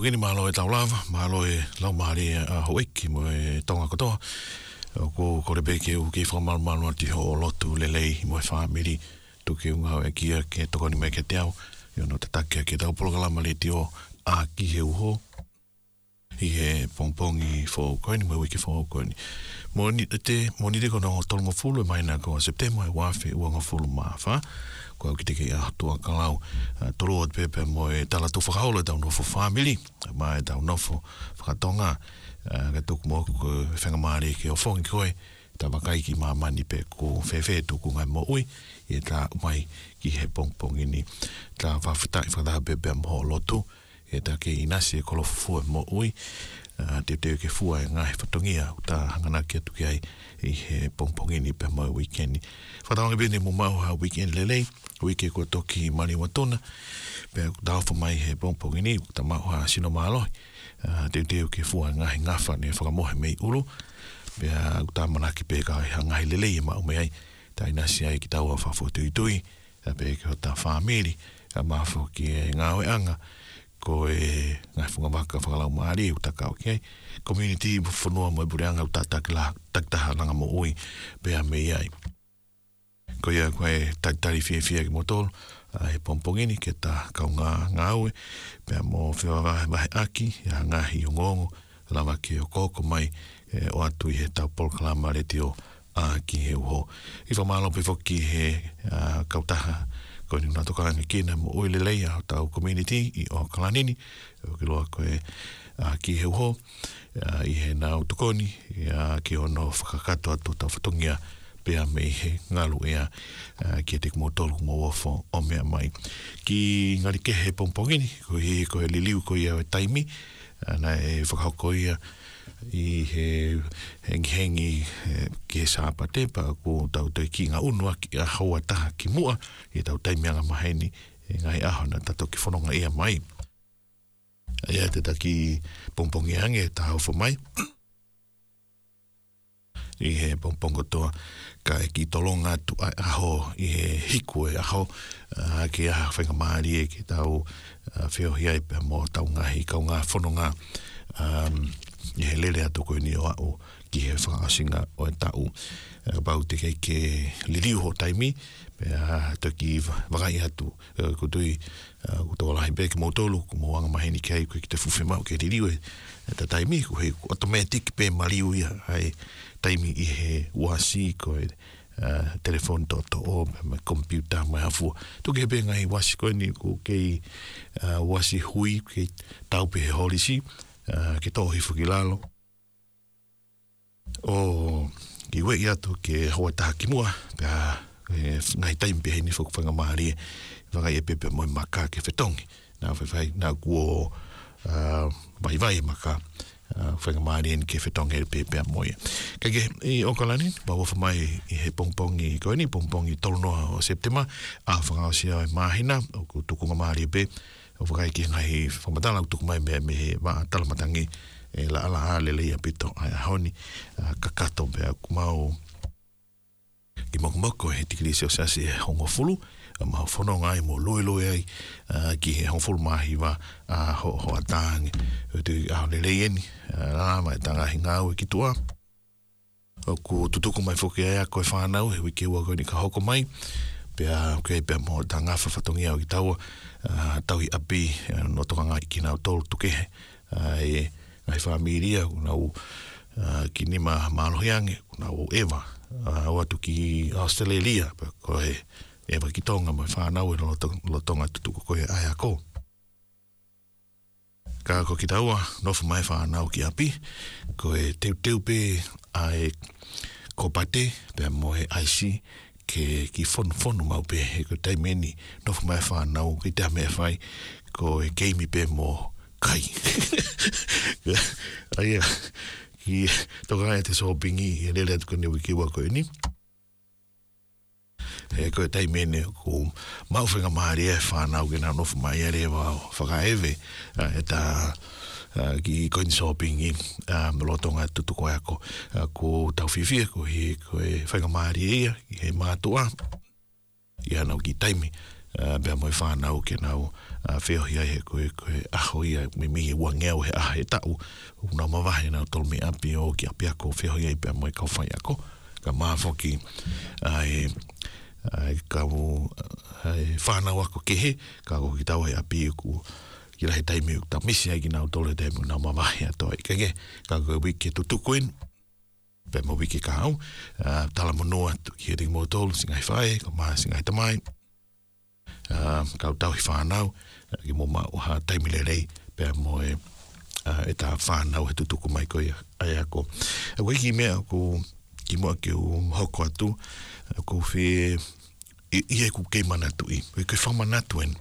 Pompongini malo e taulava, malo e lau maari a hoeki mo e tonga kotoa. Ko korebeke u ke whakamalumalo ati ho lotu lelei mo e whamiri tuke unga e kia ke tokoni mai ke te au. Io no te takia ke tau polokalama le ti o a ki he uho. I he pongpongi whaokoni, mo wiki whaokoni. Mo ni te kono tolmo fulu e maina ko September e wafe uanga fulu maafa. Ko au ki te ke ahatua kalau toro o te pepe mo e talatu whakaola tau nofo family. Ma e tau nofo whakatonga. Ka tuku mo ko whangamaare ke o whongi koe. Ta wakai ki mamani pe ko whewhe tuku ngai mo ui. I ta umai ki he pongpongi ni. Ta whawhitai whakataha pepe mo lotu. E ta ke inasi e kolofu mo ui. Te ke fua e ngai whatongia. Ta hangana ki atu ki ai i he pongpongi ni pe mo weekendi. Whatawangi bene mo mau ha weekend lelei. Wike ko toki mani watona. Pe tau mai he pongpongi ni. Ta mau ha sino malo. Te ke fua ngai ngafa ne whakamohe mei ulu. Pe ta manaki pe ka ngai lelei e mau mei ai. Ta inasi ai ki tau a whawhotui tui. Ta pe ke o ta whamiri. Ka mawho ki e ngāwe anga. Ko e ngai whungamaka whakalau maari u takau ki ai. Community whanua mo e bureanga u taktaha langa mo ui. Pea mei ai. Ko ia koe taitari fia ki motolo. He pompongini ke ta kau ngā ue. Pea mo whiwa wahe aki. Ia ngahi o ngongo. Lama ke o koko mai. O atu i he tau polkalama reti o ki he uho. I whamalo pe whoki he kautaha. Ko ni nga tokanga kina mo oile leia o tau community i o Kalanini. O ki loa koe ki he uho. I he nā utokoni. Ki ono whakakato atu tau whatongia. Pea mei he ngalu ea. Ki e te kumo tolu mo wafo o mea mai. Ki ngari ke he pompongini. Ko he koe liliu ko ia o taimi. Na e whakahoko ia. I he hengi ke sāpa tepa ko tau te ki ngā unua ki a haua taha ki mua i tau taimianga maheni e ngai aho na tato ki whanonga ia mai. Ia te taki pongpongi ange e tahau whamai. I he pongpongo toa ka e ki tolonga tu aho i he hiku e aho ki aha whaingamari e ki tau whiohi ai pe mo tau ngahi kau ngā whanonga i he lele atu koe ni o au ki he whakasinga o e tau. Pau te kei ke liriu ho taimi, pea toki wakai atu kutui kutoa lahi peke mautolu, ku mo wanga maheni kei koe ki te fuwhi mau ke liriu e ta taimi, ku he automatic pe maliu ia hai taimi i he wasi koe telefon toto o me computer mai hafua. Tuke he pe ngai wasi koe ni ku kei wasi hui, kei tau pe he holisi, ke tohi fuki lalo. O ki wei atu ke hoa taha ki mua, pia ngai taimi pe heini fuku whangamahari e whakai e pepe moi maka ke whetongi. Nā whai nā kuo vai maka whangamahari e ke whetongi e pepe moi. Kage i Okalani, wawafa mai i he pongpongi koe ni, pongpongi tolonoa o September, a whangaosia e mahina, o ku tukunga mahari e pe, o whakai ki ngai whamatala utuku mai me he waa talamatangi e la ala ale leia pito ai ahoni kakato bea kumau ki mokumoko he tikilisi o sasi e hongofulu ma whanonga ai mo loe ai ki he hongofulu mahi wa ho atangi o te aho le leieni rama e tanga hingau e ki tua o ku tutuku mai whoki ai a koe whanau he wiki ua koe ni ka hoko mai pea koe pea mo ta ngafa whatongia o ki taua tauhi api no toka ngai ki nau tolu tukehe e ngai whamiria unau ki nima malohiange unau Eva o atu ki Australia koe Eva ki tonga mai whanau e lo tonga tutuko koe ai ako ka ko ki taua nofu mai whanau ki api koe teu pe ai kopate pe mo he aisi ke ki fonu mau pe he ko taimeni nofu mai whanau ki te me whai ko e keimi pe mo kai aia ki toka ai te sopingi e lele atu kone wiki wako e ni e ko e taimeni ko mau whenga mahari e whanau ki na nofu mai ere wao whakaewe e ta ki koini sopingi melotonga tutuko ako ko tau whiwhia ko e whainga mahari ia ki he mātua i anau ki taimi bea moi whanau ke nau whiohi ai he koe ahoi ai me mihi ua ngeo he ahe tau una mawahe nau tolu me api o ki api ako whiohi ai bea moi kau whai ako ka maafoki ai kau whanau ako ke he ka ko ki tau he api ku ki rahe taimi u ta misi ai ki nau tolu taimi una mawahe ato ai kage ka ko wiki tutukuin pe mo wiki ka au tala monoa ki ring mo tolu singai whae ka maa singai tamai kau tau hi whanau ki mo ma uha taimi le rei pe mo e ta whanau he tutuku mai koe ai ako wiki mea ko ki mo ki u hoko atu ko whi i ku kei manatu i koe whamanatu en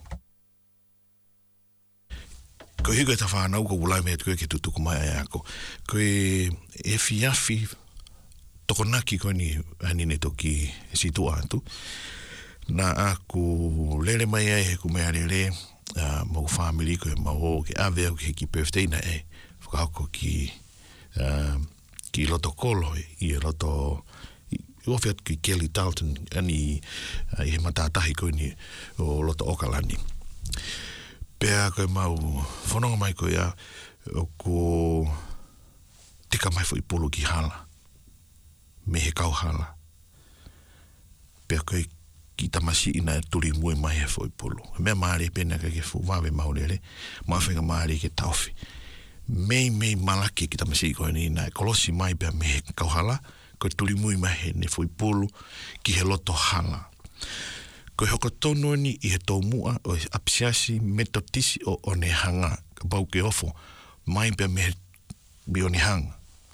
ko higa ta whanau ko ulai mea koe ki tutuku mai ai ako koe e fiafi toko naki koe ni anine toki situ atu na aku lele mai ai he ku mea lele mau family koe mau ke ave au ki birthday na e whakako ki loto kolo i loto i ofiat ki Kelly Dalton ani i he matatahi koe ni o loto Okalani pea koe mau whanonga mai koe a o ko tika mai fo i polo ki hala me he kau hala pea koe ki tamasi ina turi mui mai he fo i polo mea maare pena ka ke fu wawe maulele mawhenga maare ke tauwhi mei malaki ki tamasi koe ni na kolosi mai pea me he kau hala koe turi mui mai he ne fo i polo ki he loto hala koe hoko tono ni i he tau mua o apsiasi metotisi o onehanga ka pau ke ofo mai pea me he onehanga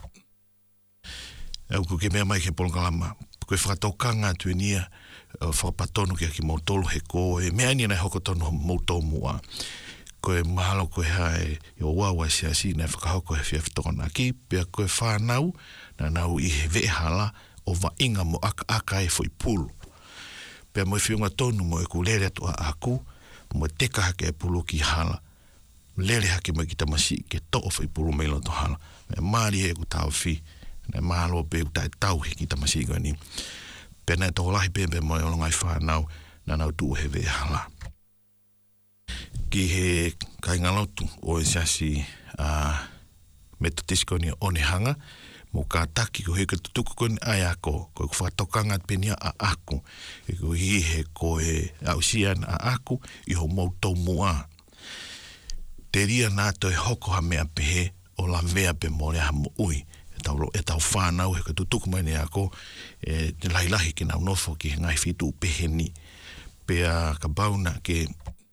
au ko ke mea mai ke polongalama koe whakataukanga tuenia whakapatonu ki mautolo he koe mea ni na hoko tono mautolo mua koe mahalo koe hae i o wawa siasi na whakahoko he whiawhitokona ki pia koe whanau na nau i he vehala o wainga mo aka e fo i pulu pia mo i whiunga tonu mo e ku lere atu a aku mo e teka hake e pulu ki hala lere hake mo i ki tamasi ke to'o fo i pulu meilo to hala mea maari e ku tau whi na mahalo pe u tae tau he ki tamasi koe ni pia na e toko lahi pe mo e olongai whanau na nau tu he vehala ki he kaingalotu o e siasi metotisi koni onehanga mo ka taki ko he ka tutuku koni ai ako ko whatokanga penia a aku e ko hi he ko e ausian a aku i ho moutou mua te ria nā to e hoko ha mea pehe o la vea pe mo rea mo ui e tau whanau he ka tutuku mai ne ako e te lailahi ki nau nofo ki he ngai fitu pehe ni pea ka bauna ke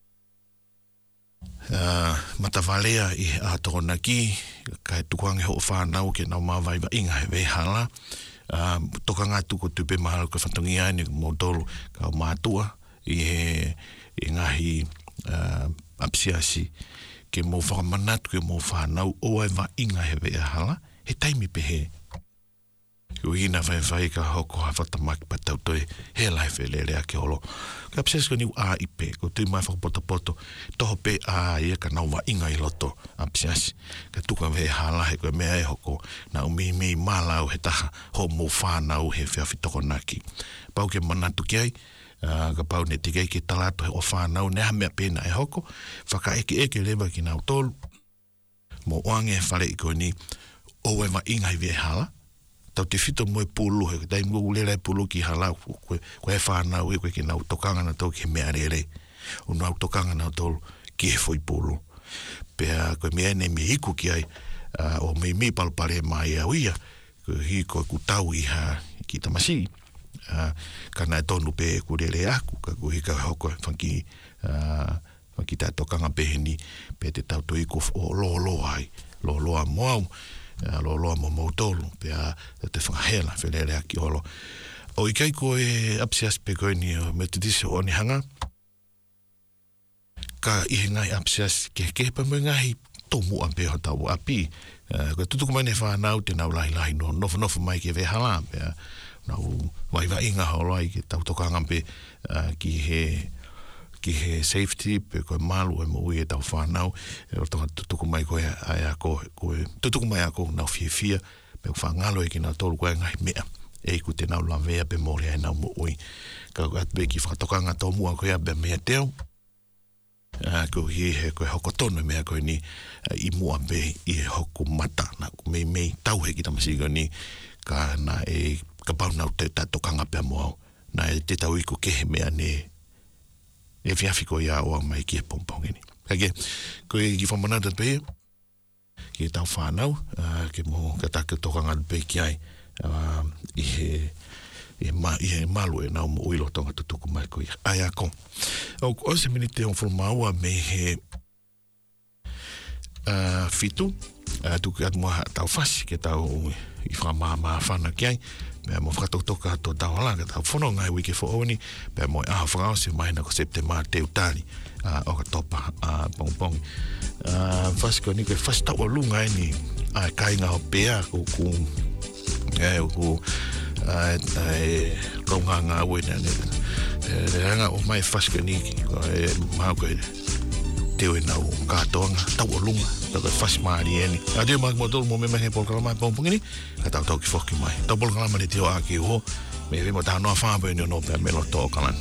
matavalea i a tokona ki kai tukuange ho whanau ke nau mawai wa inga he vehala toka ngā tuko tupe mahalo ka whatongi ai ni mo tolu ka mātua i he ngahi apsiasi ke mo whakamanatu ke mo whanau o ai wa inga he vehala he taimi pehe ko hina vai ka hoko ha whatamaki patau toi he life e lere ake holo ka apsiasi ko niu a ipe ko tui mai whakapoto toho pe a ia ka nau wa inga i loto apsiasi ka tuka ve hala he koe mea e hoko na umi malau he taha ho mo whanau he whiawhitoko naki pau ke manatu ki ai ka pau ne tigei ke talato he o whanau ne ha mea pena e hoko whaka eke lewa ki nau tolu mo oange e whare i koe ni o e wa inga i ve hala tau te whito mo e pulu he dai mo ulera e pulu ki hala koe e whanau e koe ki nau tokanga na tau ki mea rere o nau tokanga na tolu ki he foi pulu pea koe mea ne me hiku ki ai o me palpare mai a uia koe hi koe ku tau i ha ki tamasi kana e tonu pe ku rere aku ka koe hika hoko whanki ta tokanga peheni pe te tau toi ko o lo ai lo a moau lo mo motolu pea te whangahela whelere aki olo o i kai ko e apsias pe koe ni me te disi o ni hanga ka i he ngai apsias ke pa mo ngai tomu a pe ho tau api ko tutuku mai ne whanau te nau lahi no nofo mai ke ve hala pea nau vai inga holo ai ke tau tokanga pe ki he safety pe koe malu e mo ui e tau whanau e o tonga tutuku mai koe ai ako tutuku mai ako nau fia pe whangalo e ki nau tolu koe ngai mea e ku te nau la vea pe mori ai nau mo ui. Ka at beki whakatokanga tō mua koe abe mea teo. Ko hi he koe hoko tono mea koe ni I mua be I he hoko mata na ku mei tau he ki tamasiga ni ka na e ka pau nau te tokanga pia moau na e te tau I ko kehe mea ne e fiafi ko ia oa mai ki e pompongi ni. Kage koe ki whamanata pe ki tau whanau ke mo ka take tokanga pe ki ai I he malu e nau mo uilo tonga tutuku mai ko ai a kon. O se mini te on formaua me he fitu tu ke atmoa tau fasi ke tau I whamama whana ki ai me mo whakatotoka to tau halanga tau whono ngai wiki fo oni pe mo aha whakao se maina ko septema te utari o ka topa pongpongi fasi ko ni koe fasi tau alunga ni kainga o pea ko kaunganga wena hanga o mai faskaniki mau koe teo e nau kātoanga tau alunga tau koe fasmari eni ade mak modol mo me he polkalama pompongini ka tau ki foki mai tau polkalama ni teo aki ho me ve mo tanoa whāpai ni no pe melo tō kalan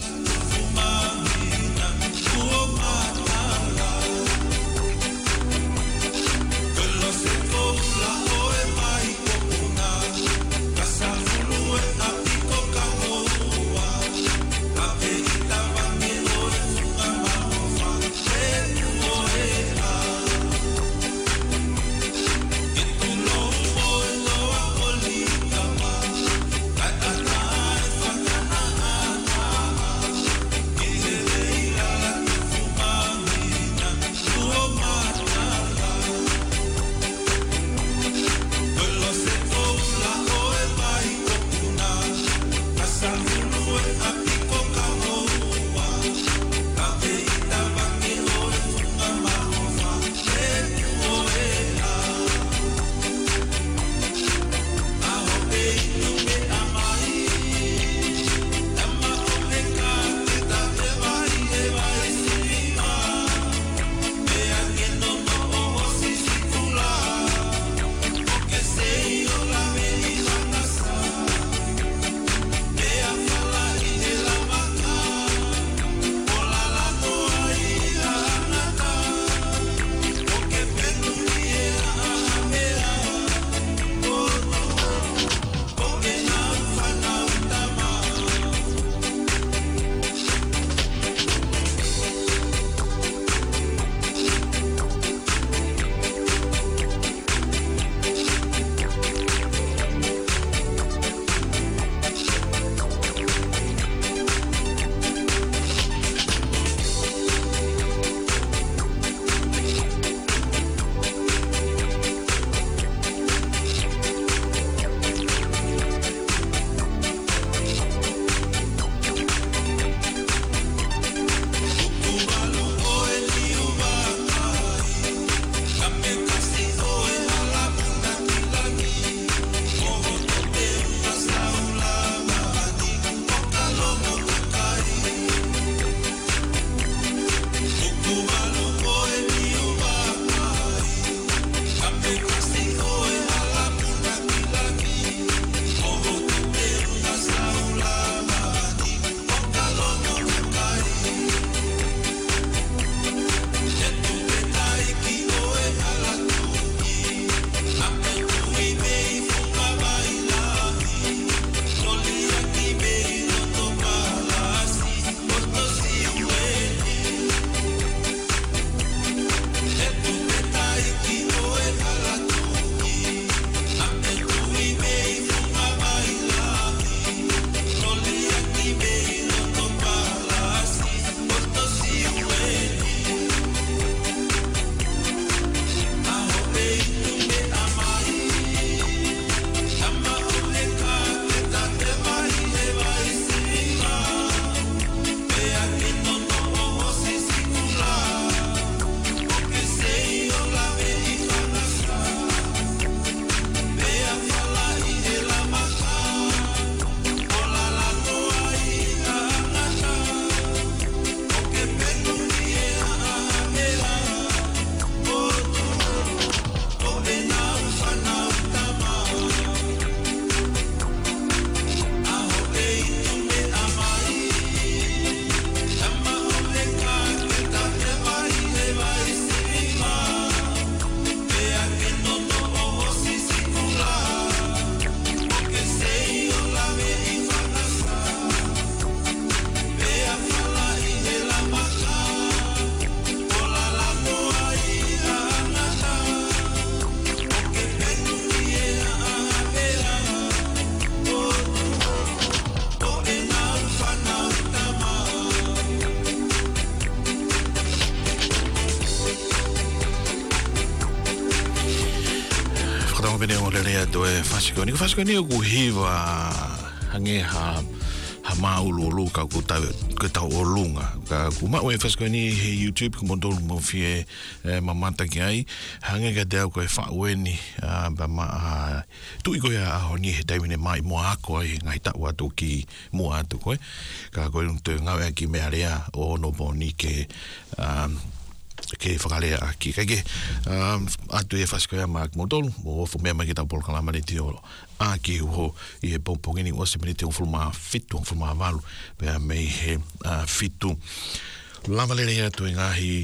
rea to e fasikoni. Fasikoni o ku hiva hange ha maulu ka ku tau o lunga. Ka ku ma o e fasikoni he YouTube ku mondo mo fie mamata ki ai. Hange ka dea ko e whaweni ba ma tu i koe a honi he taimine mai mo ako ai ngai tau atu ki mo atu koe. Ka koe te ngau e ki mea rea o no boni ke ke whakalea aki. Kage atu e whaskoia maak modolu o fu mea mai ki tau polkalama ni te olo a ki uho i he pompongini o se minite o fulma fitu o fulma valu pea mei he fitu lamalere atu e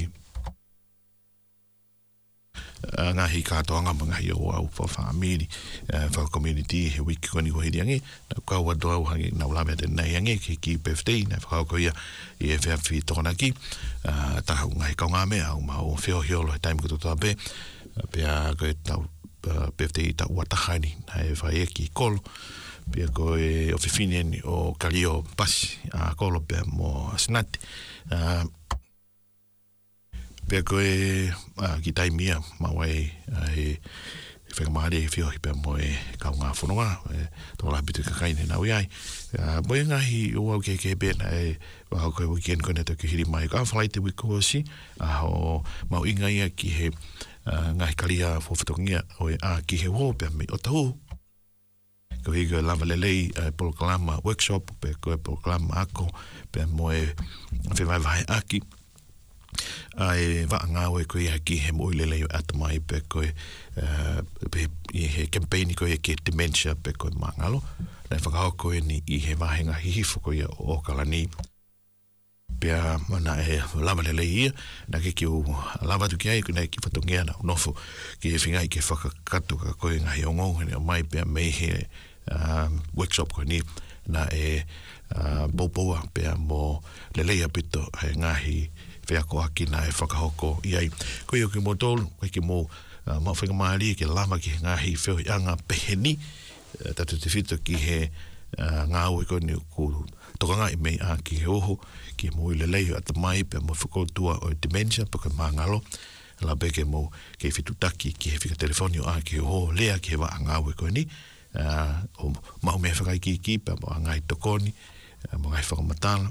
ngahi katoanga ma ngahi o au whamiri whaka community he wiki koni ko hiri ange na kau atu au hangi na ulame te nei ange ki birthday na whakau ia i e whewhi tokona ki tahu ngahi kau ngame au ma o whio hiolo he taimi kutu tape pia koe tau birthday tau watahani na e whae ki kolo pia koe o whiwhini o kalio pasi a kolo pia mo snati pia koe ki taimia mawai e whakamahari e whio pia mo e kau ngā whanonga tō la bitu kakaine na ui ai moe ngahi o au ke bena e wahau koe weekend koe neto ki hiri mai ka whalai te wiko osi o mau inga ia ki he ngahi karia whawhatongia o e ki he ho pia me o tau ko higa lava lelei polokalama workshop pe koe polokalama ako pia mo e whewai vahe aki ai va nga we ko ia ki he mo lele atu mai pe ko i he campaign ko e ke dementia pe ko mangalo na fa ko ni i he va henga hi fo ko ia o kalani pe mana e lava lele ia na ke ki lava tu ki ai ko na ki fatongia na no fo ki e finga i ke fa katu ka ko nga hi ongo ni mai pe me he workshop ko ni na e boboa pe mo lele ia pito he ngahi whea ko aki na e whakahoko i ai. Koe o ki mo tolu, koe ki mo mawhinga maari ke lama ki ngahi wheo i anga peheni, tatu te whito ki he ngā ue koe ni ku tokanga i mei a ki he oho, ki mo i le leio at mai pe mo whakoutua o dementia, pe koe mangalo, la be ke mo ke whitu taki ki he whika telefoni o a ki he oho, lea ki he wa ngā ue koe ni, o mahu mea whakai ki pe mo a ngai tokoni, mo ngai whakamatala,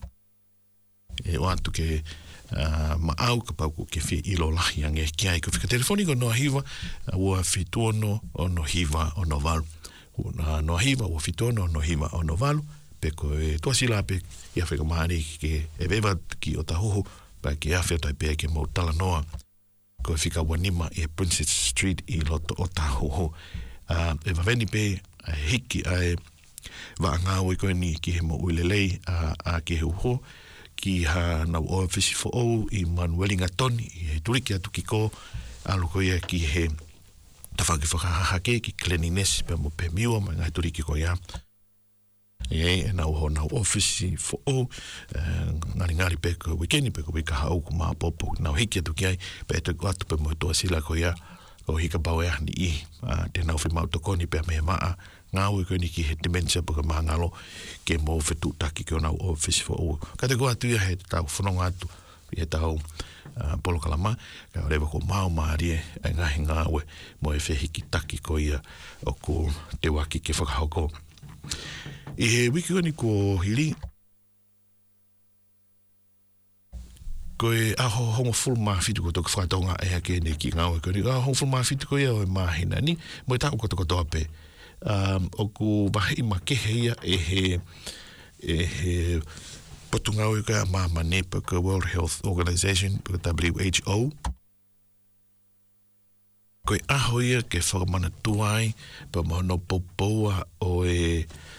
e o atu ke ma au ka pau ke fi ilo lahi ange ki ai ko fika telefoni ko no hiva ua fituono o no hiva o no valu no hiva ua fituono o no hiva o no valu pe ko e tuasila pe ia fika mahari ke e beva ki o tahoho pa ki awhia tai pe ke mo tala noa ko fika wanima e Princess Street i loto o tahoho e vaveni pe hiki ai va ngā oi ko ni ki he mo uilelei a ki he uho ki ha na office for o i Manuelinga Toni i turiki atu ki ko alu ko ia ki he tawhaki whakahake ki cleanliness pe mo pe miwa ma ngai turiki ko ia e na office for o ngari pe ko weekend pe ko wika hau ku maa popo na hiki atu ki ai pe te atu pe mo toa sila ko ia o hika bau ea ni i te nau whi mau tokoni pe me maa ngā ui koe ni ki he dementia puka mangalo ke mō whetu taki ki o nau office for all. Ka te kua atu ia he tau whanonga atu i he tau polokalama ka rewa ko mau maari e ngahi ngā ue mo e whehiki taki ko ia o ko te waki ke whakahoko. I he wiki ni ko hiri ko e aho hongo full mafitu ko toka whakatonga e hake ne ki ngā ue ko ni hongo full mafitu ko ia o e mahina ni mo e tau ko toka toa pe o ku wahi ma kehe ia e he potunga o ka ma nepa ka World Health Organization ka WHO ko e aho ia ke whakamana tuai pa mono popoa o e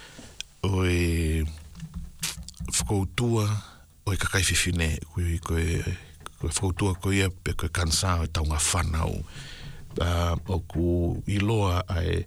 whakoutua o e kakai whiwhine ko e whakoutua ko ia pe ko e kansa o taunga whanau o ku iloa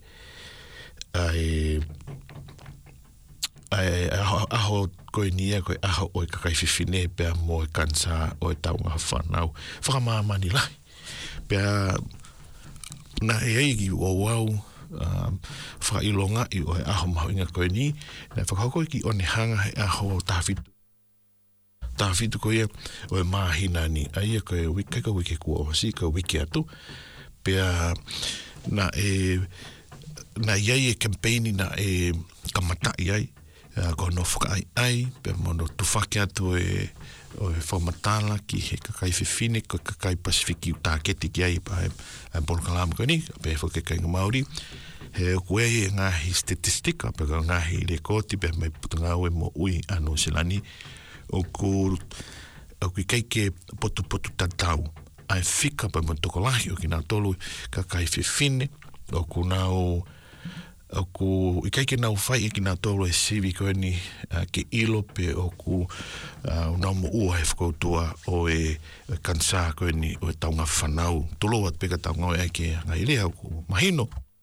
aho koe nia koe aho o e kakai whiwhine pia mo e kansa o e taunga whanau whakamamani lai pia na e eigi o wau whakailonga i o e aho maho inga koe ni na whakahoko ki o ne hanga he aho tāwhitu koe o e mahina ni aia koe wikaka wike kua o si koe wiki atu pia na na iai campaigni na kamatai ai. Ko no ai, pe mono tufake atu o whamatala ki he kakai whiwhine, ko kakai Pasifiki utāketi ki ai pa Polokalama ko ni, pe whakekainga Māori. He koe e ngahi statistika, pe ka ngahi rekoti, pe mai putanga ue mo ui ano silani, o ku keike potu tatau. Ai whika pa mo tokolahi o ki nā tolu kakai whiwhine, o ku nāo o ku i keike nau whai e ki nā tolu e sivi koe ni ke ilo pe o ku nau mo ua he whakautua o e kansa koe ni o e taunga whanau. Tolo at peka taunga o e ke ngai rea o ku mahino.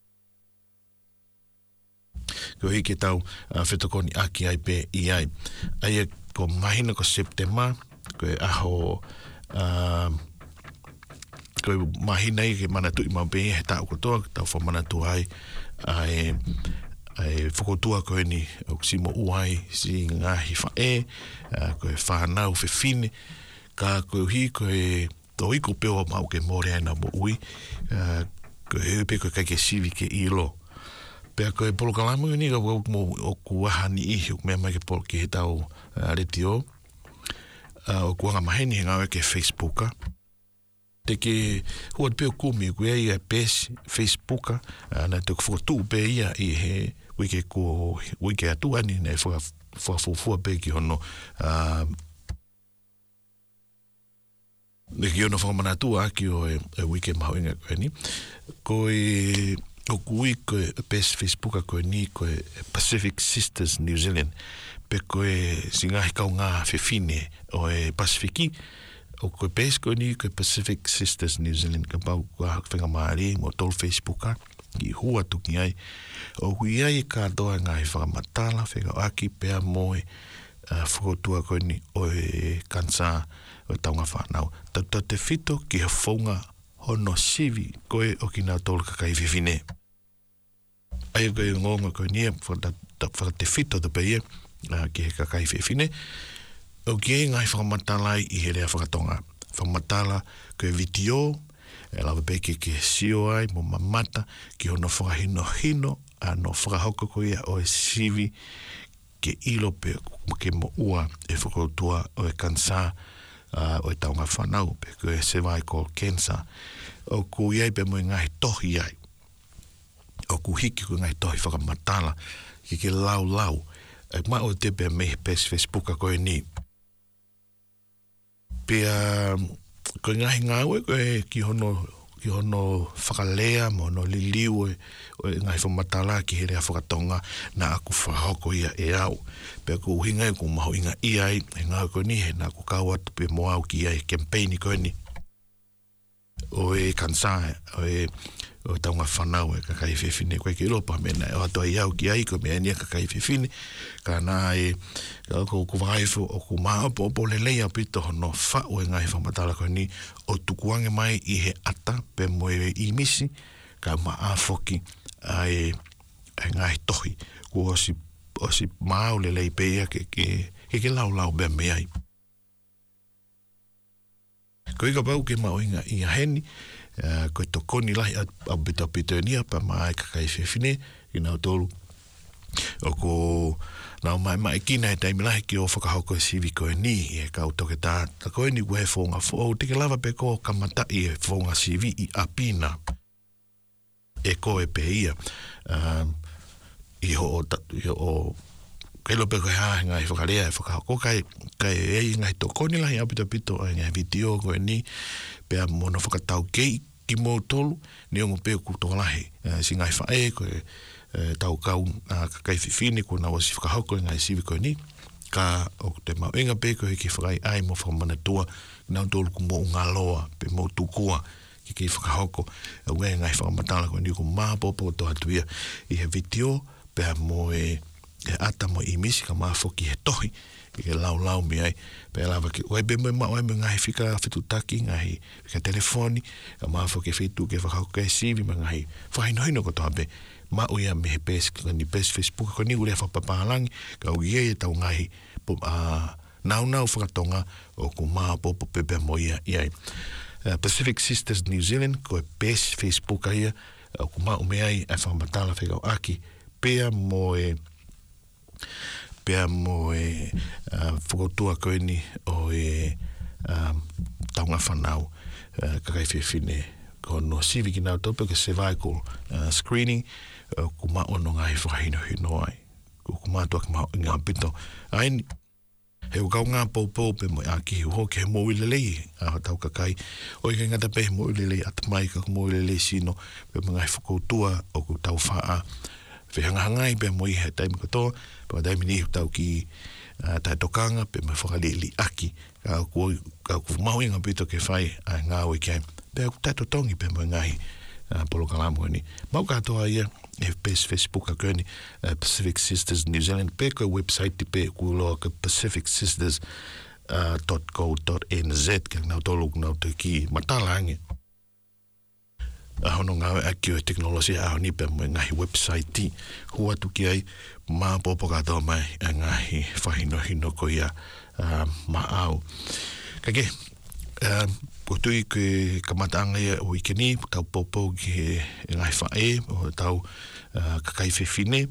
Ko hiki tau whetokoni aki ai pe i ai. Ai e ko mahina ko September, ko e aho ko mahina i ke manatu i mau pe he tau kotoa, tau wha manatu ai ai whakotua koe ni o simo uai si ngahi whae, koe whanau whiwhine, ka koe hi koe tō iko peo mau ke more aina mo ui, koe heupe koe kai ke sivi ke ilo. Pea koe Polokalama ni ka mo o kuahani ihi o mea mai ke polo ki he tau retio, o kuanga maheni he ngawe ke Facebooka. Te ke hua peo kumi koe ia pes Facebooka, na te whakatu pe ia i he wike atua ni nei whakafufua pe ki hono ne ki hono whakamanatua ki o e wike mahoinga koe ni. Koe o kui koe pes Facebooka koe ni koe Pacific Sisters New Zealand, pe koe singahi kau ngā whiwhine o e Pasifiki, o koe pes koe ni koe Pacific Sisters New Zealand, ka pau kua whenga maari mo tolu Facebooka, ki hua tuki ai. O kui ai ka doa ngai whakamatala, whenga aki pea moe whakotua koe ni o e kansa o e taunga whanau. Tauta te whito ki ha whaunga hono sivi koe o ki nā tolu kakai whiwhine. Ai koe ngonga koe ni whakate whito te peia ki he kakai whiwhine. O ki e ngai whakamatala i he rea whakatonga. Whakamatala koe video, e lawa peke ke sio ai, mo mamata, ki hono whakahino hino, no whakahoko koe o e sivi, ke ilo pe ke mo ua e whakautua o e kansa, o e taunga whanau, pe koe cervical cancer. O ku iai pe mo i ngahi tohi ai. O ku hiki koe ngahi tohi whakamatala, ki ke lau. E mai o te pe me pes Facebooka koe ni. Pea koe ngahi ngāue koe ki hono whakalea mo no liliu o ngahi whamatala ki he rea whakatonga na aku whahoko ia e au. Pea ko uhinga e ko maho inga iai e ngā koe ni he na ku kau atu pe mo au ki ai campaigni koe ni. O e kansa o taunga whanau e kakai whiwhine koe ki ropa mena o ato ai au ki ai ko mea nia kakai whiwhine ka nā ko whaifu o ku maa po le leia pito hono whao e ngai whamatala koe ni o tukuange mai i he ata pe moe i misi ka maa whoki ai ngai tohi ko osi maau le lei peia ke lau bea mea ai. Ko ika pau ke maoinga i a heni, ko to koni lahi a pito nia pa mai kakai whiwhine, i nau tolu. O ko nau mai kina e taimi lahi ki o whakahoko e sivi koe ni, e kau toke tā koe ni ue whonga o teke lava pe ko kamatai e whonga sivi i apina. E ko e pe ia. I ho Kelo pe koe ngai whakarea e whakahoko kai e ngai to koni lahi a pito ngai video koe ni pea mono whakatau kei ki mō tolu ni ongo pe ku toka lahi si ngai whae koe tau kau kakai whiwhine ko na wasi whakahoko ngai sivi koe ni ka o te mau inga pe koe ki whakai ai mo whakamanatua nau tolu ku mō ngaloa pe mō tukua ki whakahoko ue ngai whakamatala koe ni ko māpopo to hatuia i he video pea mo e ata mo i misi ka maafoki he tohi i ke lau mi ai pe lava ki oi be mo mai me ngai fika fitutaki ngai fika telefoni ka maafoki fitu ke whakau ke sivi ma ngai whainohino ko toha be ma uia me he pes ni pes Facebook ko ni ule whapapahalangi ka uie e tau ngai nau whakatonga o ku maapopo pepe mo ia iai Pacific Sisters New Zealand ko e pes Facebook ia ku mau me ai e whamatala whekau aki, pea mo e whakotua koe ni o e taunga whanau, kakai whiwhine, ko no civic nau tope ke cervical screening, ku mau no ngai whahino hino ai. Ku mau tuak mau ngā pito. Aini, he ukau ngā pōpō pe mo aki ho ke mo ilelei a tau kakai o i ngata pe mo ilelei atmai ka mo ilelei sino pe mo ngai whakoutua o ku tau whaa whihangahangai pe mo i he taimi katoa pe taimi ni tau ki tai tokanga pe mo whakalili aki ka ku maui ngā pito ke whai a ngā oi kai pe ku tai totongi pe mo ngai polo kalamu ni mau katoa ia e pes Facebook a koni Pacific Sisters New Zealand pe ko website pe ku lo ka pacificsisters.co.nz ka nau tolu nau te ki matalangi a hono ngā aki o teknolosia a honi pe mo ngahi website ti hua tuki ai ma popo katoa mai a ngahi whahino hino ko ia ma au kage ko tui ke kamatanga ia o ikeni tau popo ki ngai whae o tau kakai whiwhine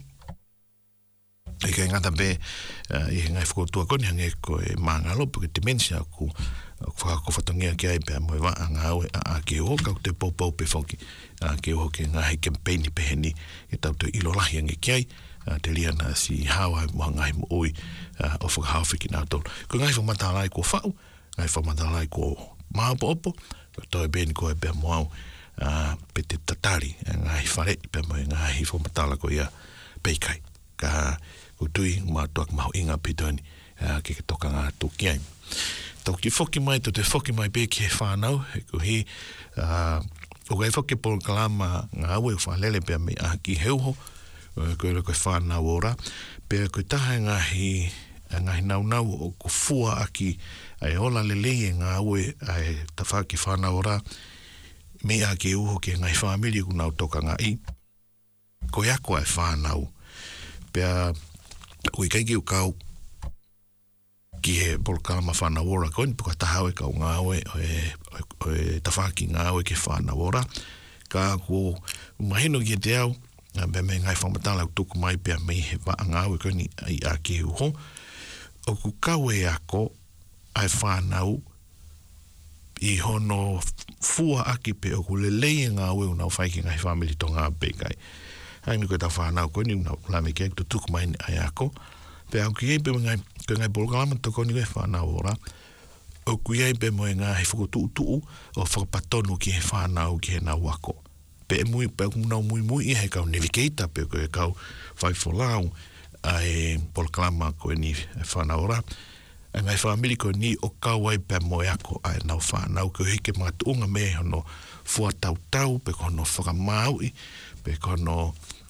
e kai ngata be i ngai whakotua koni hange ko e maangalo pe ke dementia ku whakakofatongia ki ai pe moe wa anga au a ke o kau te popo pe whoki a ke o ke ngai campaigni pe heni e tau te ilolahi ange ki ai te liana si hawa mua ngai mo oi o whakahawhiki nā tolu ko ngai whamatalai ko whau ngai whamatalai ko Mahapo-opo, toi beni koe pia moau pe te tatari, ngahi whare, pia moe ngahi whamatala ko ia peikai. Ka utui mātuak mahu inga pitoni ke toka ngā tūkiai. Tau ki whoki mai, to te whoki mai pe ki he whānau, he ko he, o kai whoki polo kalama ngā aue o whalele pia me a ki heuho, koe lo koe whānau ora, pia koe taha ngahi nau o ko fua aki ai ola lelei ngā ue ai tawhaki whanau ora me a ke uho ke ngai whamiri ku nau toka ngā i ko iako ai whanau pia ui kaiki u kau ki he polkalama whanau ora koe ni puka tahawe kau ngā ue o e tawhaki ngā ue ke whanau ora ka ko mahino ki te au me ngai whamatala tuku mai pia me he wa ngā ue koe ni ai a ke uho o ku kau e ako ai whanau i hono fua aki pe o ku lelei ngā ue unau whaiki ngai whamili to ngā pekai. Hai mi koe ta whanau koe ni unau lame kei tu tuku mai ni ai ako. Pe au ki ei pe ngai polokalama toko ni koe whanau ora. O ku ei pe moe ngā he whakotuu o whakapatonu ki he whanau ki he nau ako. Pe e mui, pe au nau mui i he kau navigator pe koe kau whaifolau ai polokalama koe ni whanau ora. Ngai whamiri ko ni o kawai pe moe ako ai nau whanau ko hike mga tuunga me hono fua tau pe kono whakamaui pe kono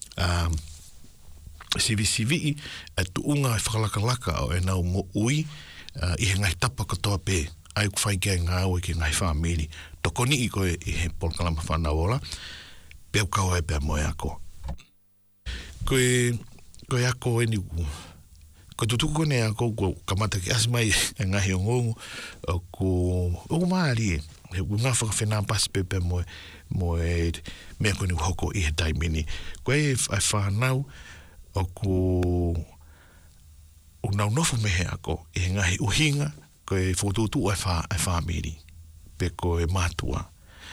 sivi e tuunga e whakalakalaka o e nau mo ui i he ngai tapa katoa pe ai ku whai kia ngā ue ki ngai whamiri toko ni i koe i he polokalama whanau ora pe au kawai pe moe ako koe ako e ni ko tutuko ne ako ko kamata ki asmai ngahi o ngongu ko maari e ngā whakawhena pasi pepe mo e mea koni hoko i he taimini ko e whanau o ko o nau nofu mehe ako i he ngahi uhinga ko e whotutu ai whamiri pe ko e mātua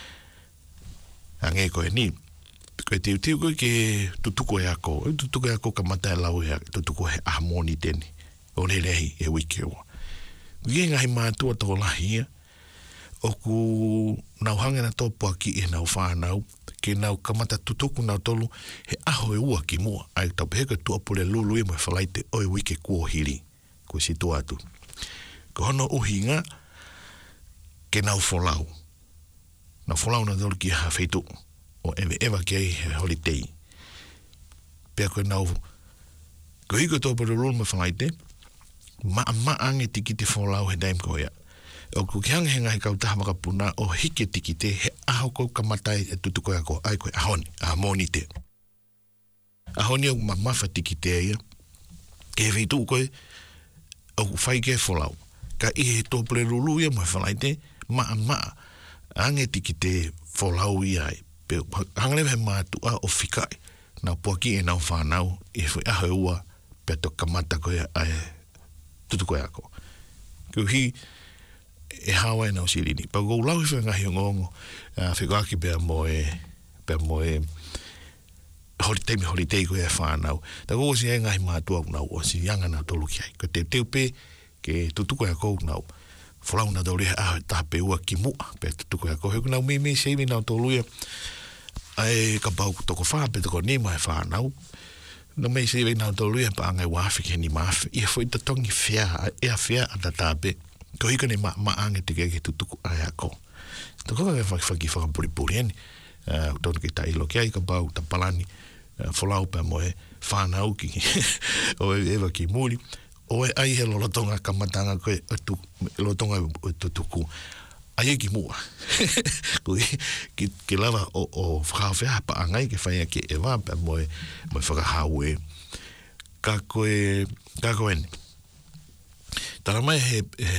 ange ko e ni ko te utiu koe ke tutuko e ako ka mata e lau e tutuko he ahamoni teni o lehi e wiki oa Gie ngahi mātua tō lahia o ku nau hangena tōpua ki e nau whānau ke nau kamata tutuku nau tolu he aho e ua ki mua ai tau peheka tuapule lulu e mo e whalaite o e wike kua hiri ko si tu atu ko hono uhinga ke nau wholau na tolu ki ha whaitu o ewa ki ai holiday. Pea koe nau, ko hiko tōpere rulu me whalaite, ange tiki te wholau he daim koea. O ku ki hange ngai kau taha makapuna o hike tiki te he aho kou kamatai e tutu koea ko ai koe ahoni, ahamoni te. Ahoni o mawha tiki te ia, ke he whitu koe, o ku whai ke wholau. Ka i he tōpere rulu ia me whalaite, ange tiki te wholau i ai. pe hangale he mātua o whikai na puaki e nau whanau e whi ahe ua pe to kamata koe ai tutu koe ako. Kau hi e hawa e nau sirini. Pa kou lau i ngahi o ngongo whikoaki pia moe holiday koe e whanau. Ta kou si e ngahi mātua unau o si yanga nau tolu ki ai. Ko te teu pe ke tutu koe ako unau. Whalau na tau reha tape ua ki mua pe tutu koe ako. Heku nau mimi seivi nau tolu ia ai ka pau toko wha pe toko nima e whanau. No mei seivi nau tolu ia pa angai wafi ke ni maafi. Ia fwoi ta tongi whia ea whia ata tape. Ko hika ni maange te keke tutuku ai ako. Toko ka whaki whakapuripuri eni. Tonu ki ta ilo kia i ka pau ta palani. Whalau pa moe whanau ki. O ewa ki muri. O ai he lolotonga kamatanga koe lolotonga tutuku. Ai ki mua. Ki lava o whakawhea pa angai ke whaia ki ewa pa moe whakahau e. Ka koe ni. Tara mai he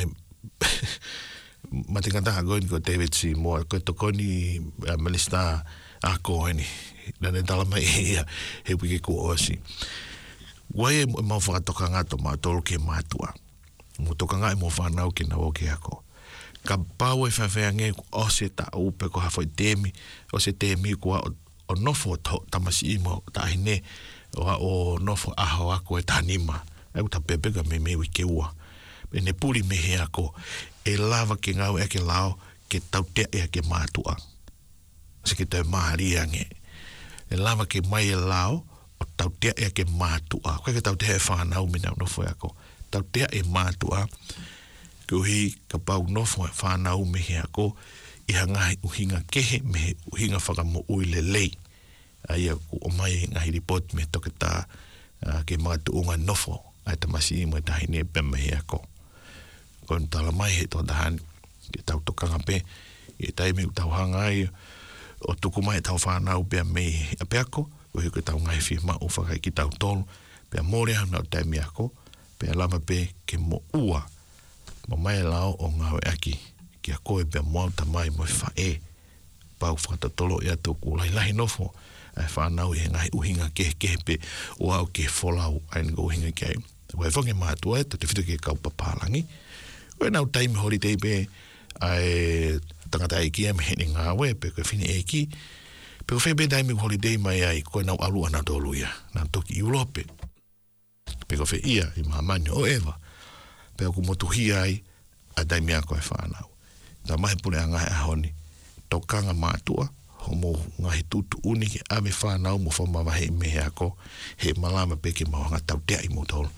matingataha koe ni ko David Seymour, koe tokoni Melista a koe ni. Nane tala mai he wiki ko osi. Wai e mau whakatoka ngato maa tolu ke mātua. Mo toka ngai mo whanau ke na oke ako. Ka pau e whawhea nge o se ta upe ko hawhoi temi, o se temi kua o nofo tamasi imo ta ahine o nofo aho ako e tanima. Egu ta pepega me mewi ke ua. E ne puri me he ako e lava ke ngau e ke lao ke tautea e ke mātua. Se ke te maharia nge. E lava ke mai e lao o tautea e ke mātua. Koe ke tautea e whanau mina nofo e ako. Tautea e mātua. Ke uhi ka pau nofo e whanau me he ako i hangahi uhinga kehe me he uhinga whakamo ui le lei. Aia ku o mai ngahi report me toke tā ke mātu unga nofo. Ai tamasi i mo e tahine e pema he ako. Ko tala mai he tō tahani ke tau tokanga pe e taimi u tau hanga ai o tuku mai tau whanau pia mei a pe ako o he ke tau ngai whima o whakai ki tau tolu pia mōre hana o taimi ako pia lama pe ke mo ua mo mai lao o ngau e aki ki a koe pia moau ta mai mo wha e pau whakatatolo e atu ku lahi nofo ai whanau i he ngai uhinga ke pe o au ke wholau ai nga uhinga ke ai wai whange mātua e te whitu ke kau papalangi. Koe nau taimi holiday pe ai tangata e kia me hene ngā we pe koe whine e ki pe koe whebe taimi holiday mai ai koe nau alua na tolu ia nā toki i ulope pe koe whe ia i mahamani o ewa pe aku motuhi ai a taimi a koe whanau ta mahe pune a ngai ahoni tokanga mātua homo ngahi tutu uni ke ame whanau mo whamawahe me he ako he malama pe ke mawanga tau tea i mo tolu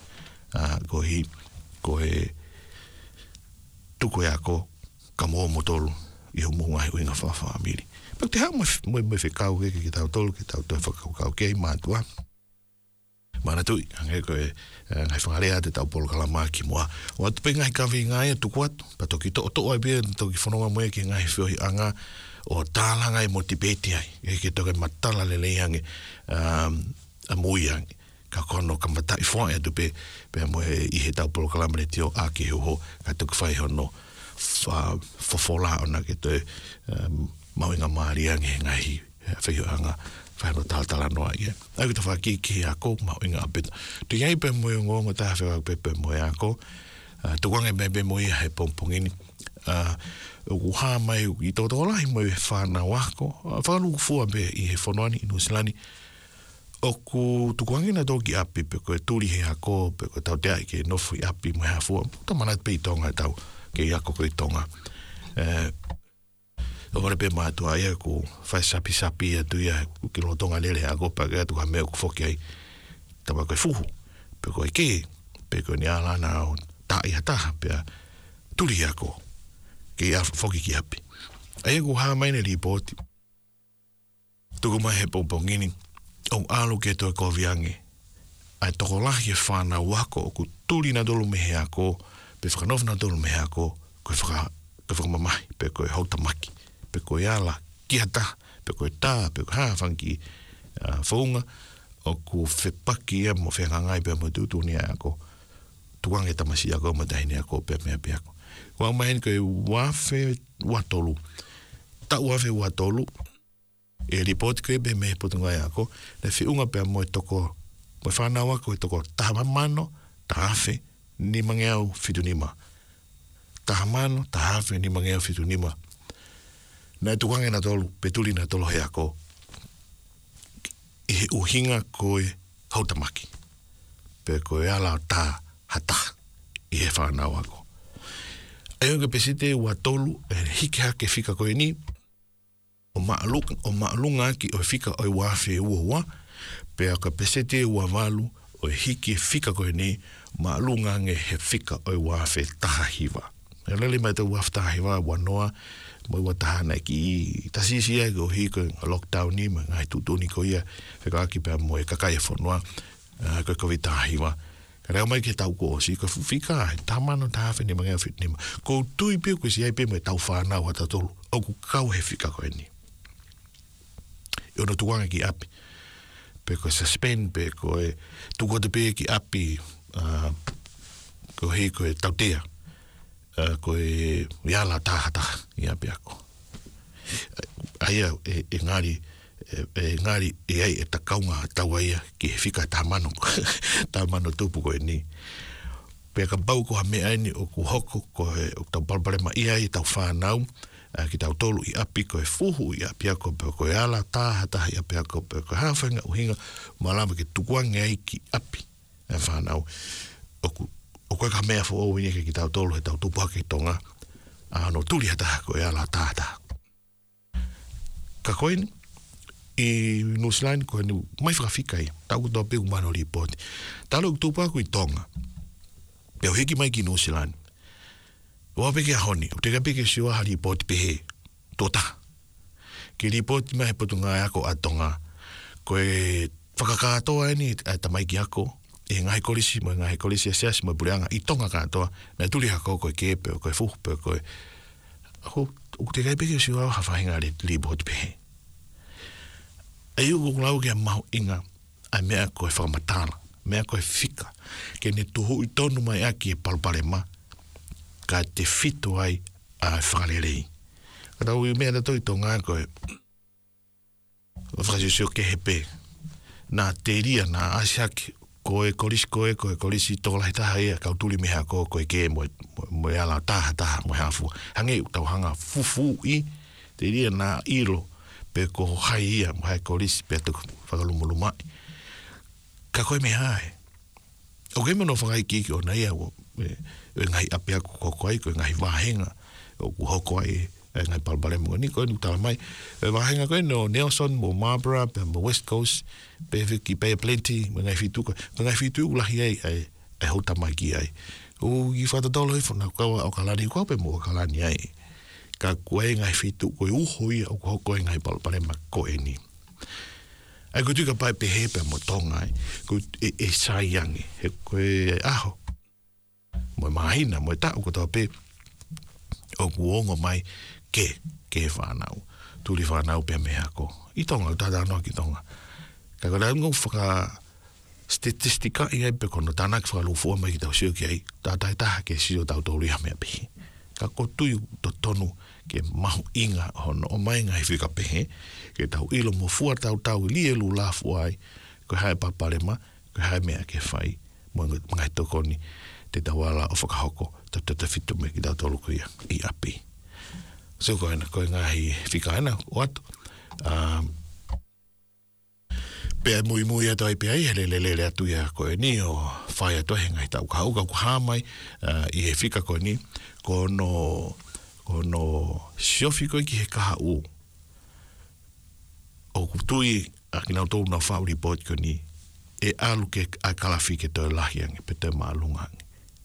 koe tuko e ako ka mo tolu i ho mo ngai uinga whawhamiri. Pau te hao mo whekau ke tau tolu ke tau toi whakau ke i mātua. Mana tui, ange koe ngai whangarea te tau polo kalama ki mua. O atu pe ngai kawi ngai atu kuatu, pa toki to ai bia toki whanonga moe ke ngai whiohi anga o tālanga i mo Tibeti ai. Ke toke matala le leiange a mui ange. Ka kono ka matai whae atu pe moe i he tau polo kalama le tio a ki hoho ka tuku whai hono whafola ona ke te mauinga maariange ngahi whio anga whaino tātala noa ia. Au ta whakiki a ko mauinga apeta. Tu iai pe moe ngongo ta whio pe moe a ko. Tukuange pe moe he pompongini. Uha mai i tōtola i moe whanau ako. Whanau fua pe i he whanoani i Nusilani. Oku tukuangi na toki api pe koe turi he ako pe koe tau tea ke nofu i api mo hea fua. Ta mana pe i tonga tau ke i ako koe tonga. O mare pe mātua ia ku whai sapi atu ia ki lo tonga lele ako pa ke atu ka mea ku whoki ai. Tama koe fuhu pe koe ke pe koe ni alana o ta i hataha pe turi ako ke i whoki ki api. Aia ku haa maine ripoti. Tuku mai he pompongini. O alu ke toi ko viange. Ai toko lahi e whana wako o ku turi na dolu mehe ako, pe whakanof na dolu mehe ako, koe whakamamahi, pe koe hautamaki, pe koe ala, kihata, pe koe tā, pe koe haa whanki whaunga, o ku whepaki e mo whengangai pe mo tutuni ako, tuange tamasi ako, ma tahini ako, pe mea pe ako. Kua mahen koe wafe watolu, ta wafe watolu, E report koe be me potunga ako, le whiunga pe mo toko, mo whanau ako toko tahamano, tahafe, ni mangeau fitunima. Tahamano, tahafe, ni mangeau fitunima. Nai tukange na tolu, petuli na tolu he ako. I uhinga koe hautamaki. Pe koe ala ta hata. I he whanau ako. Aionga pesite ua tolu, hike hake fika koe ni, o maalunga ki o fika o wafe ua, pe aka pesite ua walu, o hike fika koe ni, maalunga nge he fika o wafe tahahiwa. E lele mai tau wafe tahahiwa, wanoa, mo ua tahana ki tasisi e o hiko lockdown ni, ma ngai tutuni ko ia, whika aki pia mo e kakai e whanua, koe koe tahahiwa. Ka reo mai ke tau ko o si, ka fika, tamano tahafe ni mangea fit nima. Ko tui pio koe si ai pia mo e tau whanau hata tolu, au ku kau he fika koe ni. I ono tuanga ki api, pe koe suspend, pe koe tuko te pe ki api, ko hei koe tautea, koe iala tahataha i api ako. Aia e ngari, e ai e takaunga taua ia ki he fika tamano, tamano tupu koe ni. Pe ka bau ko ha mea ni o ku hoko koe o tau palparema ia i tau whanau, ki tau tolu i api koe fuhu i api ako, pe koe ala tahataha i api ako, pe koe hawhenga uhinga, malama ke tukuange ai ki api, e whanau. O koe ka mea fo o wini ki tau tolu he tau tupu hake tonga, ano tuli hataha koe ala tahataha. Ka koe ni, i New Zealand koe ni mai whakawhika i, tau kutoa pe umano li poti. Talo tupu ako i tonga, pe o hiki mai ki New Zealand. Oa peke a honi, o teka peke siwa ha li poti pehe, tota. Ki li poti mai potunga ako a tonga, koe whakakatoa ni a tamaiki ako, e ngahi kolisi, mo ngahi kolisi asiasi, mo pureanga, i tonga katoa, na tuli hako koe kepe, koe fuhpe, koe, o teka peke siwa ha whahinga li poti pehe. Ai uko lau kia mahu inga, ai mea koe whakamatala, mea koe fika, ke ne tuhu i tonu mai aki e palparema, ka te fito ai a whakarelei. Ka tau i mea nato i tō ngā koe, whakasisio ke hepe, nā te ria, nā asiaki, koe kolisi tōlahi taha ia, kau tuli meha koe ke mo e ala taha, mo hawhua. Hange tau hanga fufu i, te ria nā ilo, pe ko hai ia, mo hai kolisi, pe tuku whakalumulumai. Ka koe meha e. O ke meno whakai kiki o nei au, e ngai api aku koko ai, koe ngai wahenga, o ku hoko ai, e ngai palpare mga ni, koe nukutala mai. E wahenga koe no Nelson, mo Marlborough, pe mo West Coast, pe ki Bay of Plenty, mo ngai fitu koe. Ko ngai fitu ulahi ai, ai hota mai ki ai. O i whatatolo i whana kawa o kalani, kua pe mo o kalani ai. Ka koe ngai fitu, koe uho ia, o ku hoko ai ngai palpare ma koe ni. Ai ko tuka pai pe hepe mo tonga ai, ko e saiangi, he koe aho. Mo mahina, mo ta ko toa pe, o kuongo mai ke whanau. Tuli whanau pe me hako. I tonga, o tata anō ki tonga. Ka kora ngau whaka statistika i ai pe kono tānak whakalufua mai ki tau sio ki ai, tātai taha ke sio tau tōri ha mea pihi. Ka ko tui to tonu ke mahu inga hono o mai ngai whika pehe, ke tau ilo mo fua tau li elu la fuai, ko hae paparema, ko hae mea ke whai, mo ngai tokoni, te tau ala o whakahoko, te fitu me ki tau tolu kuia i api. So koe ngahi whika ana, o atu. Pea mui atu ai pea i hele atu ia koe ni o whai atu he ngai tau kahauka ku hamai, i he whika koe ni, kono siofi koe ki he kaha u. O kutui a ki nau tōu na whauri pot koe ni, e alu ke a kalafi ke toi lahiangi, pe toi maalungangi.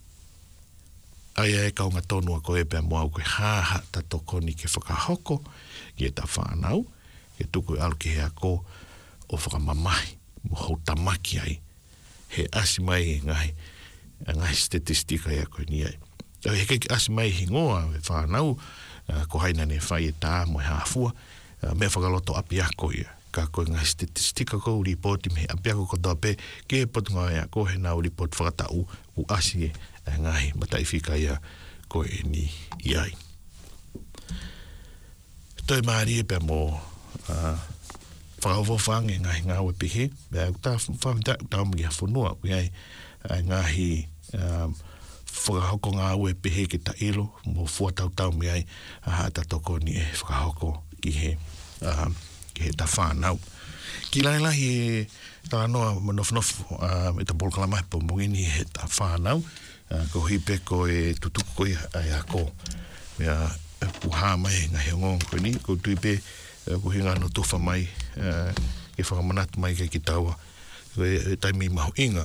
Ai e kaunga tonua koe pia mua koe haha ta tokoni ke whakahoko, ki e ta whanau, ke tuku alu ke hea ko o whakamamahi, mo hau tamaki ai, he asi mai ngai statistika ia koe ni ai. Au he keki asi mai hingoa e whanau, ko haina ne whai e tā mo e hafua, me whakaloto api ako ia. Ka koe ngai statistika ko ripoti me api ako kotoa pe, ke potunga ia ko he nau ripoti whakatau u asi e ngai matai whika ia koe ni iai. Toi maari e pia mo whakawhawhange ngā ue pihe, bea ta whamita tau mi a whanua, kuiai ngahi whakahoko ngā ue pihe ki ta ilo, mo fuatau mi ai ta toko ni e whakahoko ki he ta whanau. Ki lahi e ta anoa manofu e ta polkalama po mongini he ta whanau, ko hipe ko e tutuku ko ai ako. Mea puha mai ngahi ngongo ko ni, ko tuipe ko hinga no tofa mai ke whakamanatu mai ke ki taua ko e taimi mahu inga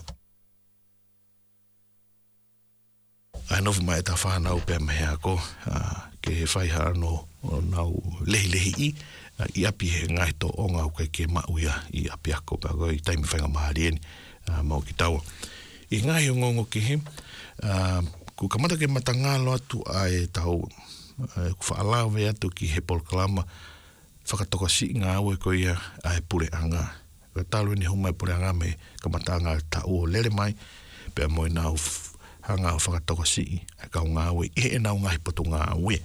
ai nofu mai ta whanau pia mehe ako ke he whaiha ano nau lehi i api he ngai to o ngau ke mauia i api ako pia ko i taimi whainga maharieni mau ki taua i ngahi ngongo ke he ku kamata ke matangalo atu ai tau ku whaalawe atu ki he polkalama whakatoko si ngā ue ko ia ai pure anga. Ko talu ni humai pure anga me kamata anga ta ua lere mai, pia moi nau hanga o whakatoko si ai kau ngā ue, e nau ngahi poto ngā ue.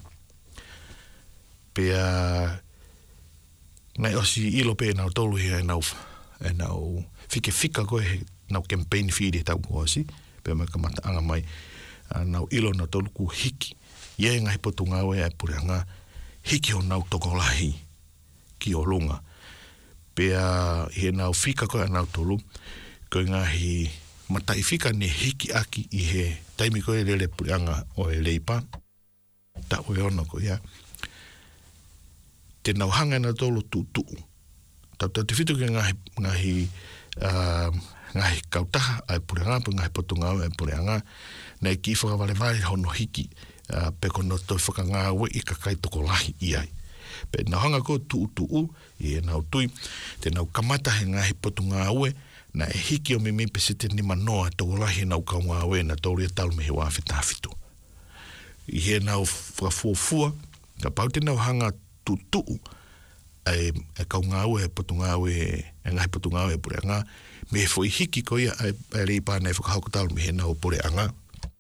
Pia nai osi ilo pe nau tolu hia e nau whika koe he nau campaign whiri tau osi, pia mai kamata anga mai nau ilo nau tolu ku hiki. Ia ngahi poto ngā ue ai pure anga, hiki o nau toko lahi. Ki o lunga. Pea he nau whika koe nau tolu, koe ngahi matai whika ne hiki aki i he taimi koe lele purianga o e leipa. Ta ue ono koe ia. Te nau hanga nau tolu tu. Tau te whitu ke ngahi kautaha ai purianga, pe ngahi potunga ai purianga, nei ki whakawale hono hiki, peko no toi whakanga ue i kakai toko lahi iai. Pe nau hanga ko tu i e nau tui, te nau kamata he ngahi potu ngā ue, na e hiki o mimi pe se te ni manoa tō lahi nau kau ngā ue na tō ria talu me he wāwhitawhitu. I he nau whakafuafua, ka pau te nau hanga tu e kau ngā ue, potu ngā ue, e ngahi potu ngā ue e pure anga, me he fwoi hiki ko ia e rei pāna e whakahauko talu me he nau pure anga.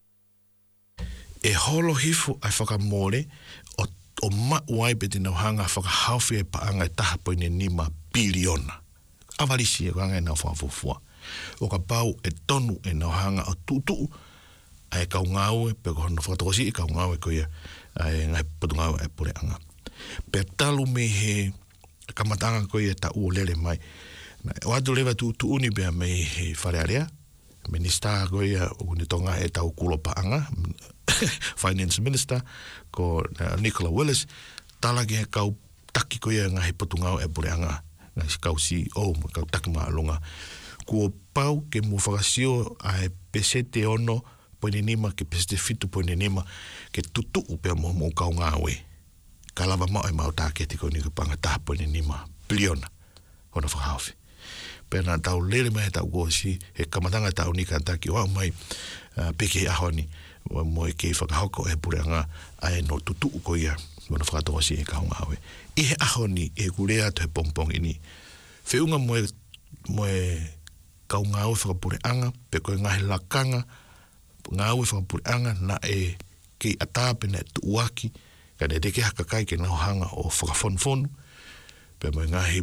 E holo hifu ai whakamore, o mauai pe te nau hanga whakahawhi e paanga e taha poine 5 biliona. Awarisi e wanga e nau whawhufua. O ka pau e tonu e nau hanga o tutu ai kau ngāue, pe ko hono whakatokosi e kau ngāue ko ia ai ngai potu ngāue e pure anga. Pe talu me he kamatanga ko ia ta ua lele mai. O atu lewa tutu uni bea me he wharearea, Minister ko ia o ni tonga e tau kulo paanga, Finance Minister ko Nicola Willis, tala ki he kau taki ko ia ngahi potungau e pure anga, ngahi kau CEO, kau taki maa lunga. Kua pau ke mu whakasio ai pesete ono poine 5 ke pesete fitu poine 5 ke tutu upea mo kau ngāwe. Ka lava mau e mau tāketi ko ni ka panga taha poine 5 biliona hono whakahawhi. Pena tau lere mai tau gosi, he kamatanga tau ni ka taki wau mai peke ahoni, mo e kei whakahoko e pure anga ai no tutu ko ia, wana whakatokosi e kaungawe. I he ahoni e kurea to he pompong ini. Whiunga mo e kaungawe whakapure anga, pe koe ngahi lakanga, ngawe whakapure anga na e kei atape na e tuuaki, ka ne teke hakakai ke nau hanga o whakafonfonu, pe mo ngahi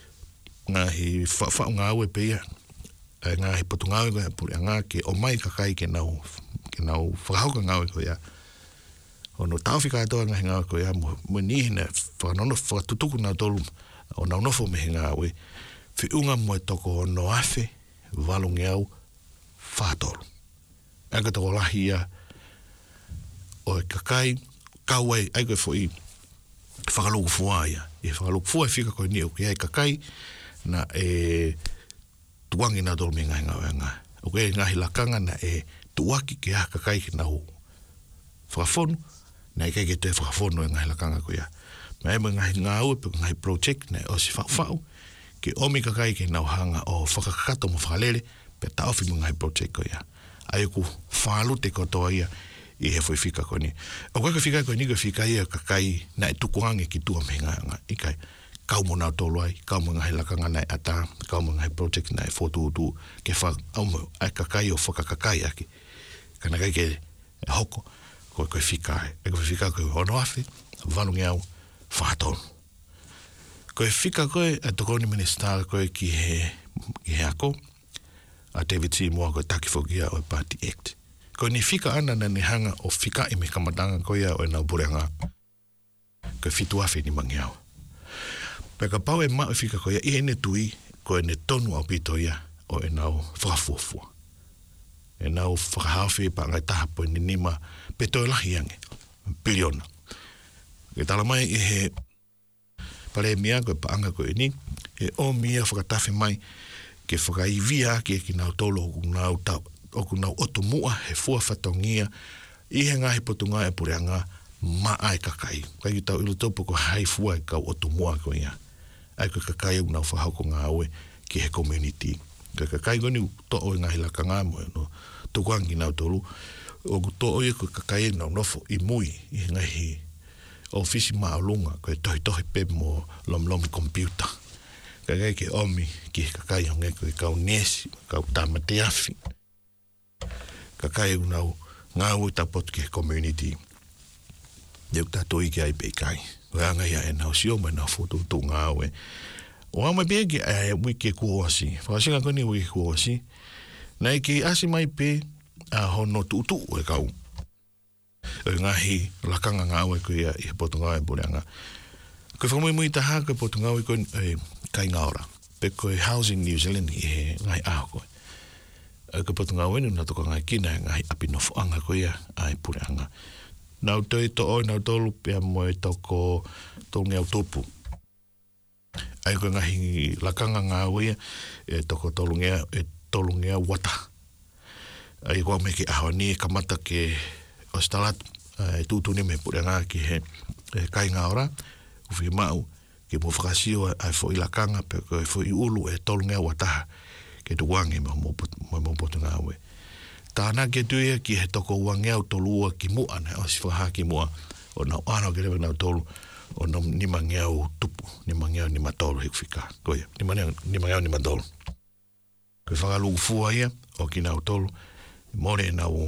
whau ngawe pe ia, ngahi patu ngawe ko e pure anga ke o mai kakai ke nau whakahauka ngawe ko ia. Ono tauwhika atoa ngahi ngawe ko ia, mo nihi na whakanono whakatutuku na tolu, o nau nofo me he ngawe, whiunga mo e toko no afe, walungi au, whātolu. Anga toko lahi ia, o e kakai, kauai, ai koe fo i, whakaluku fua ia. I whakaluku fua e whika koe ni o ki ai kakai, na e tuangi na tolu me ngahi ngawe anga. O ke ngahi lakanga na e tuaki ke a kakai ki nau whakafonu, na e kei ke te whakafonu e ngahi lakanga ko ia. Ma e ngahi ngāu pe ngahi project na e osi whau, ke omi kakai ke nau hanga o whakakato mo whakalele, pe tauwhi mo ngahi project ko ia. Ai ku whalute ko toa ia, i he fwoi whika ko ni. O kaka whika ko ni ka whika ia kakai na e tukuange ki tua me ngā i kai. Kau mo nau tolu ai, kau mo ngahi lakanga na e ata, kau mo ngahi project na e whotu ke wha, au mo ai kakai o whakakakai aki. Kana kai ke hoko, koe whika ai. E koe whika koe hono afe, walungi au, whātonu. Koe whika koe, a tokoni minister koe ki he ako, a David Seymour koe taki whokia o Party Act. Koe ni whika ana na ni hanga o whika i me kamatanga koe o e nau burenga. Koe whitu awhi ni mangiao. Peka pau e mao whika koe i ene tui, koe ne tonu au pito ia o e nau whakafuafua. E nau whakahawhi pa ngai taha po ni nima peto e lahi ange, biliona. Ke tala mai i he pare mia koe paanga koe ni, e o mia whakatawhi mai ke whakaivia ki nau tolo oku nau otomua he fua whatongia i he ngahi potunga e pureanga ai kakai. Kai ki tau ilo topo ko hai fua e kau otomua ko ia. Ai koe kakai au nau whahauko ngā aue ki he community. Koe kakai goni to o ngahi laka ngā moe no tukuangi nau tolu. Oku to o ia koe kakai nau nofo i mui i he ngahi ofisi maolunga koe tohi pe mo lom computer. Kakai ke omi ki he kakai honge koe kau nesi, kau tamate afi. Kakai au nau ngā ui tapotu ki he community. Iau tato i ki ai pekai. Koe anga ia e nau sio mai nau fotu tu ngā ue. O ama bea ki ai ui ke kuoasi. Whakasinga koni ui ke kuoasi. Nei ki asi mai pe a hono tuutu e kau. E ngahi lakanga ngā ue koe ia i he potu ngā e bureanga. Koe whamui taha koe potu ngā ue koe kai ngā ora. Pe koe Housing New Zealand i he ngai aho koe. Koe potu ngā ue nuna toko ngai kina e ngahi apinofo anga koe ia ai bureanga. Nau toi to oi nau tolu pia moe toko tongi au tupu. Ai koe ngahi lakanga ngā uia e toko tolungea wata. Ai koe me ki aho ni e kamata ke ostalat e tūtuni me pure ngā ki he kai ngā ora. Uwhi mau ke mo whakasio ai fo i lakanga pe koe fo i ulu e tolungea wata ke tuwangi mo potu ngā ue. Tāna ke tuia ki he toko uangeau tolua ki mua, ne o si whaha ki mua, o nau ano ke rewa nau tolu, o nau nima ngeau tupu, nima ngeau nima tolu hiku whika, koia, nima ngeau nima tolu. Koe whakalugu fua ia, o ki nau tolu, more e nau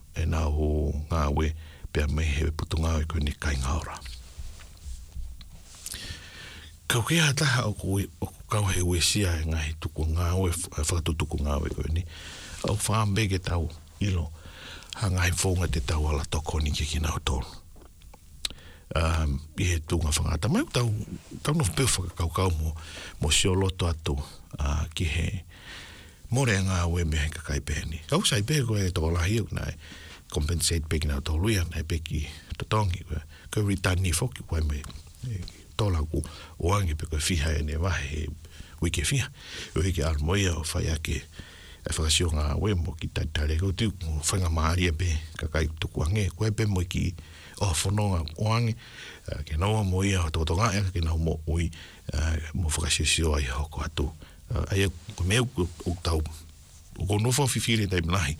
ngā ue, pia mei he putu ngā ue koe ni kai ngā ora. Kau kia taha o kau he ue sia e ngahi tuku ngā ue, whakatutuku ngā ue koe ni, au whaambege tau ilo hangai whaunga te tau ala toko ni ki nau tolu. I he tūnga whangata mai, tau no pēu whakakaukau mo sioloto atu ki he more ngā ue me he kakai pēni. Kau sai pēhe koe tō lahi au nai compensate pēki nau tolu ia, nai pēki totongi koe ritani whoki koe me tōla ku oangi pe koe whiha e ne wahe wike whiha. Uhi ki armoia o whai ake e whakasio ngā ue mo ki taitare kau tiu whainga maaria pe kakai tuku ange koe pe mo ki o whanonga oange ke naua mo ia o tokotonga ea ke nau mo ui mo whakasio ai hoko atu ai ko meu o tau o konofo whiwhiri tai mlahi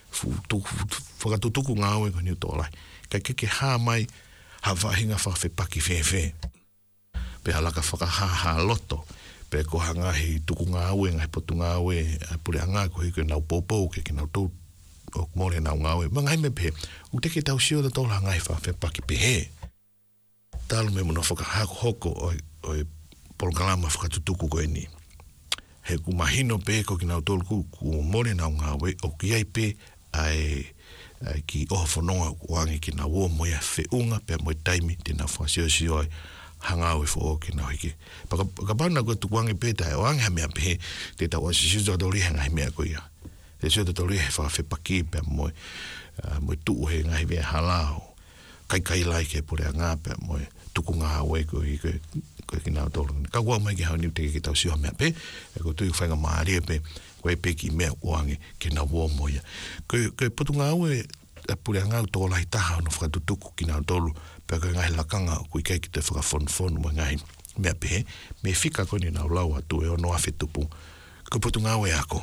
whakatutuku ngā ue ko niu tōlai kai ke hā mai ha whahinga whawhepaki whewhe pe halaka whakahaha loto pe ko hanga hi tuku ngā ue, ngai potu ngā ue, pure anga ko hiko nau pōpou, ke nau tō, o mōre nau ngā ue. Ma ngai me pe, u teke tau sio da tōla ngai whawhepaki pe he. Tālu me muna whakahako hoko o polkalama whakatutuku koe ni. He ku mahino pe ko ki nau tōlu ku mōre nau ngā ue, o ki ai pe ai ki oho whanonga kuangi ki nau o moia whiunga, pe moi taimi, tēnā whasio ai, hanga o fo ke na hiki pa bana go tu wangi peta o anga me pe te ta was si do ri hanga me ko ia te so do ri fa fe paki pe mo tu he ngai ve hala kai lai ke por anga pe mo tu ku nga we ko ki na do ka wa mai ke ha ni te ki ta si o me pe ko tu fa nga mari pe ko pe ki me wangi ke na wo mo ia ko putu nga we por anga to lai ta no fa tu ku ki na do pe ko ngai lakanga ku ke ki te whakafon mo ngai mea pehe, me whika koni nau lau atu e ono awhi tupu, ko putu ngā ue ako.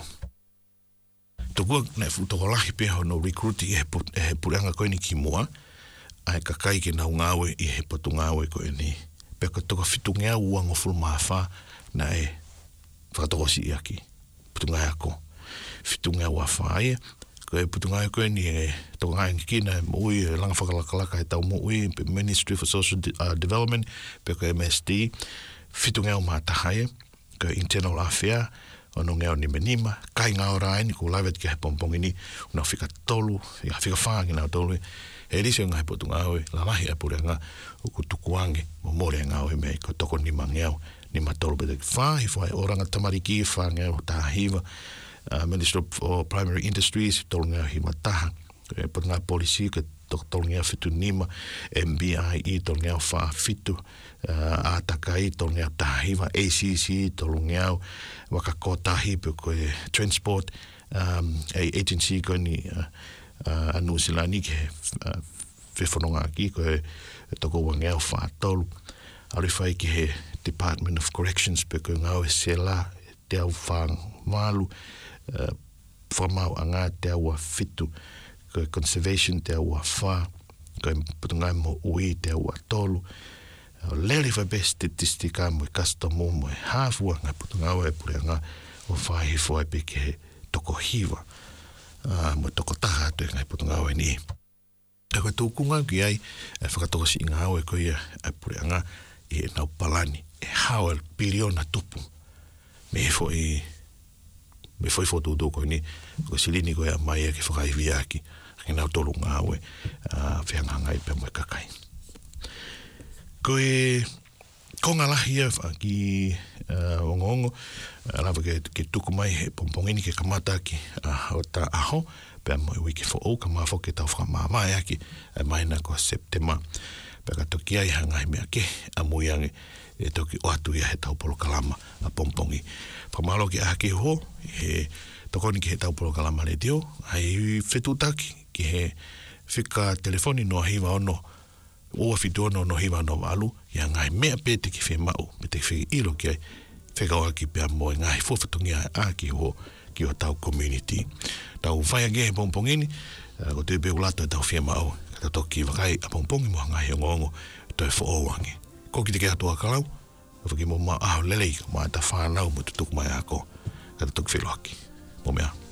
Tokua nei toko lahi peho no recruiti e he pureanga koe ni ki mua, ai kakai ke nau ngā ue i he putu ngā ue koe ni. Pe ko toko whitu ngea uango fulu mawha na e whakatokosi i aki. Putu ngā ako. Whitu ngea wawha aia, ko e putu ngā koe ni e toko ngā ingi kina e ui e langa whakalakalaka e tau mo ui pe Ministry for Social Development pe ko MSD fitu ngau mātahai, ka internal affair, ono ngau ni menima, kai ngau raini, ko laivet ki he pompongi ni, una whika tolu, whika whaangi nau tolu, e risi o ngai potu ngau e, la mahi apure ngā, uku tukuange, mo more ngau e mei, ko toko ni mangiau, ni matolu pete ki whahi, whai oranga tamariki, whaangau, tahiwa, Minister of Primary Industries, tolu ngau hi mataha, e potu ngā policy, ka tolu ngau fitu nima, MBIE, tolu ngau wha fitu, Atakai, tolu ngau tahiwa, ACC, tolu ngau, waka kotahi, pe koe transport, agency koe ni, anu silani ke whewhanonga ki, koe toko wa ngau wha tolu, arifai ki he Department of Corrections, pe koe ngau e sela, te au whang malu, whamau a ngā te aua fitu, koe conservation te aua wha, koe putungai mo ui te aua tolu, lere whai be statistika mo e customo mo e hāfua, ngai putungau e pure ngā o whai whai pe ke he toko hiwa, mo toko taha atu e ngai putungau e ni. E koe tūkunga ki ai, e whakatoko si inga au e koe e pure ngā i e nau palani, e hao e piriona tupu, me e foi foto do ko ni ko silini ko ya mai ke fa kai viaki ke na tolu ngawe fenga ngai pe mo kakai ko e konga la hia ki ongongo ala ke tuku mai he pompongini ke kamata ki o ta aho pe mo wiki fo o kama fo ke ta fra mama ya ki mai na ko september pe ka toki ai hanga me ke amuyange e toki o atu ia he tau polo kalama a pompongi. Pamalo ki a ke ho, he tokoni ki he tau polo kalama le teo, ai whetutaki ki he whika telefoni no hiwa ono, oa whitu ono no hiwa no walu, ia ngai mea pete ki whi mau, me te whi ilo ki ai, whika oa ki pia moe ngai fuwhatungi a ki ho, ki o tau community. Tau whai ange he pompongini, ko te peu lato e tau whi mau, kata toki wakai a pompongi mo ngai o ngongo, toi fo o wangi. Ko ki te kea tua kalau, whaki mo maa aho lelei, maa ta whanau mo te tuku mai ako, kata tuku whiloaki. Mo mea.